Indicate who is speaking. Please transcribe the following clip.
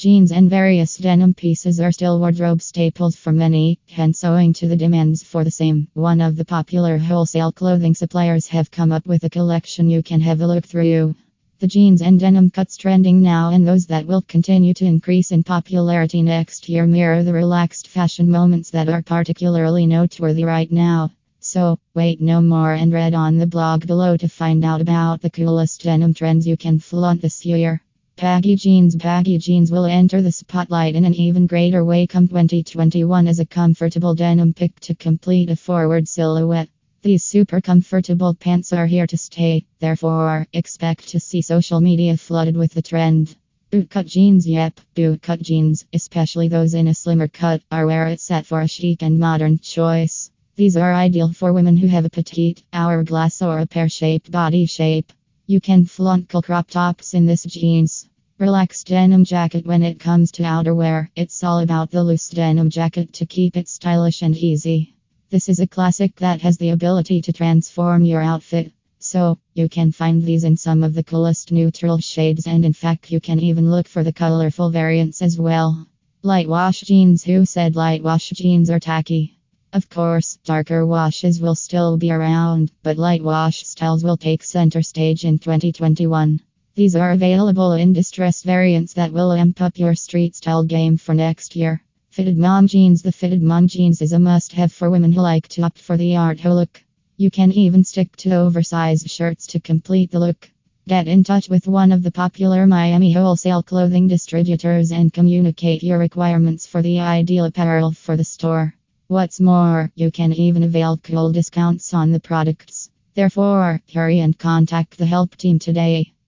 Speaker 1: Jeans and various denim pieces are still wardrobe staples for many, hence owing to the demands for the same. One of the popular wholesale clothing suppliers have come up with a collection you can have a look through. The jeans and denim cuts trending now and those that will continue to increase in popularity next year mirror the relaxed fashion moments that are particularly noteworthy right now. So, wait no more and read on the blog below to find out about the coolest denim trends you can flaunt this year. Baggy jeans. Baggy jeans will enter the spotlight in an even greater way come 2021 as a comfortable denim pick to complete a forward silhouette. These super comfortable pants are here to stay, therefore, expect to see social media flooded with the trend. Bootcut jeans. Yep, bootcut jeans, especially those in a slimmer cut, are where it's set for a chic and modern choice. These are ideal for women who have a petite, hourglass, or a pear-shaped body shape. You can flaunt cool crop tops in this jeans. Relaxed denim jacket. When it comes to outerwear, it's all about the loose denim jacket to keep it stylish and easy. This is a classic that has the ability to transform your outfit. So, you can find these in some of the coolest neutral shades, and in fact you can even look for the colorful variants as well. Light wash jeans. Who said light wash jeans are tacky? Of course, darker washes will still be around, but light wash styles will take center stage in 2021. These are available in distressed variants that will amp up your street style game for next year. Fitted mom jeans. The fitted mom jeans is a must-have for women who like to opt for the art look. You can even stick to oversized shirts to complete the look. Get in touch with one of the popular Miami wholesale clothing distributors and communicate your requirements for the ideal apparel for the store. What's more, you can even avail cool discounts on the products. Therefore, hurry and contact the help team today.